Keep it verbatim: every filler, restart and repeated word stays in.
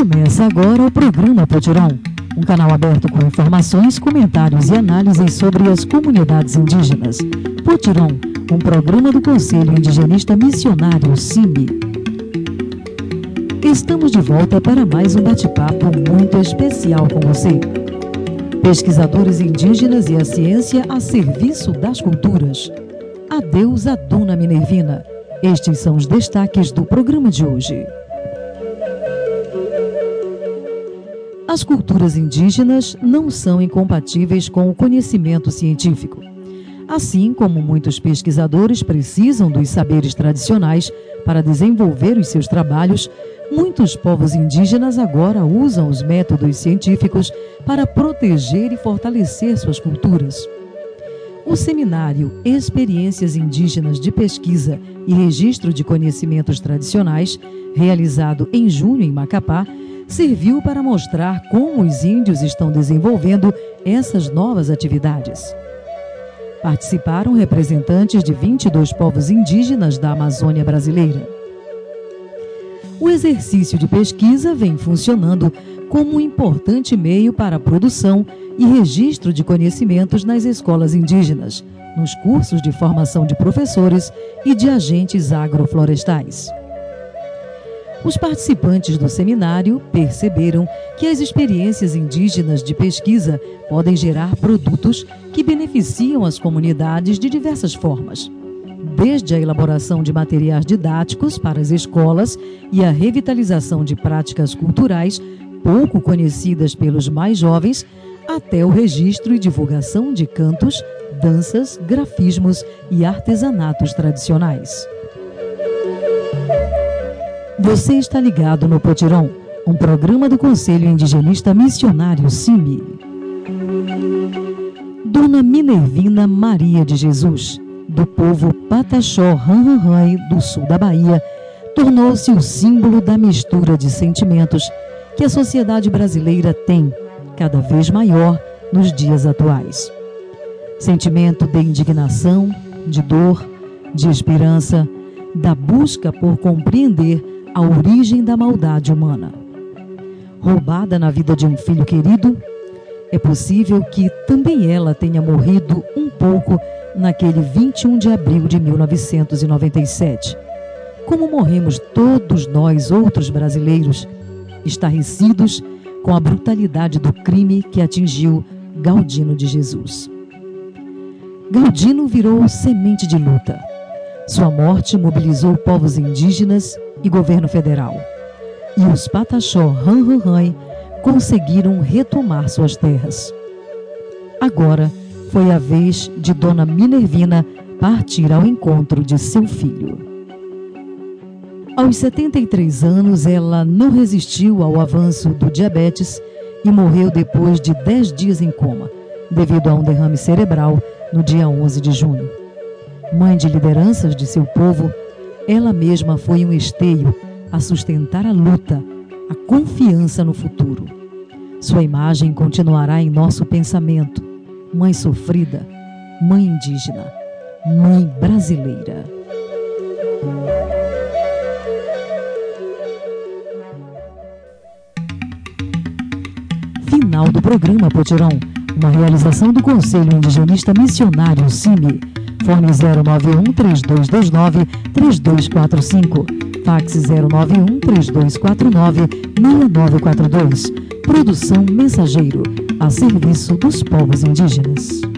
Começa agora o programa Potirão, um canal aberto com informações, comentários e análises sobre as comunidades indígenas. Potirão, um programa do Conselho Indigenista Missionário C I M I. Estamos de volta para mais um bate-papo muito especial com você. Pesquisadores indígenas e a ciência a serviço das culturas. Adeus a Dona Minervina. Estes são os destaques do programa de hoje. As culturas indígenas não são incompatíveis com o conhecimento científico. Assim como muitos pesquisadores precisam dos saberes tradicionais para desenvolver os seus trabalhos, muitos povos indígenas agora usam os métodos científicos para proteger e fortalecer suas culturas. O seminário Experiências Indígenas de Pesquisa e Registro de Conhecimentos Tradicionais, realizado em junho em Macapá, serviu para mostrar como os índios estão desenvolvendo essas novas atividades. Participaram representantes de vinte e dois povos indígenas da Amazônia brasileira. O exercício de pesquisa vem funcionando como um importante meio para a produção e registro de conhecimentos nas escolas indígenas, nos cursos de formação de professores e de agentes agroflorestais. Os participantes do seminário perceberam que as experiências indígenas de pesquisa podem gerar produtos que beneficiam as comunidades de diversas formas, desde a elaboração de materiais didáticos para as escolas e a revitalização de práticas culturais pouco conhecidas pelos mais jovens, até o registro e divulgação de cantos, danças, grafismos e artesanatos tradicionais. Você está ligado no Potirão, um programa do Conselho Indigenista Missionário C I M I. Dona Minervina Maria de Jesus, do povo Pataxó Ranranrai do sul da Bahia, tornou-se o símbolo da mistura de sentimentos que a sociedade brasileira tem, cada vez maior nos dias atuais. Sentimento de indignação, de dor, de esperança, da busca por compreender a origem da maldade humana. Roubada na vida de um filho querido, é possível que também ela tenha morrido um pouco naquele vinte e um de abril de mil novecentos e noventa e sete. Como morremos todos nós outros brasileiros, estarrecidos com a brutalidade do crime que atingiu Galdino de Jesus. Galdino virou semente de luta. Sua morte mobilizou povos indígenas e governo federal. E os Pataxó Ranranrai conseguiram retomar suas terras. Agora foi a vez de Dona Minervina partir ao encontro de seu filho. Aos setenta e três anos, ela não resistiu ao avanço do diabetes e morreu depois de dez dias em coma, devido a um derrame cerebral no dia onze de junho. Mãe de lideranças de seu povo, ela mesma foi um esteio a sustentar a luta, a confiança no futuro. Sua imagem continuará em nosso pensamento. Mãe sofrida, mãe indígena, mãe brasileira. Final do programa Potirão, uma realização do Conselho Indigenista Missionário C I M I. Fone zero nove um, três dois dois nove, três dois quatro cinco. Fax zero nove um, três dois quatro nove, seis nove quatro dois. Produção Mensageiro, a serviço dos povos indígenas.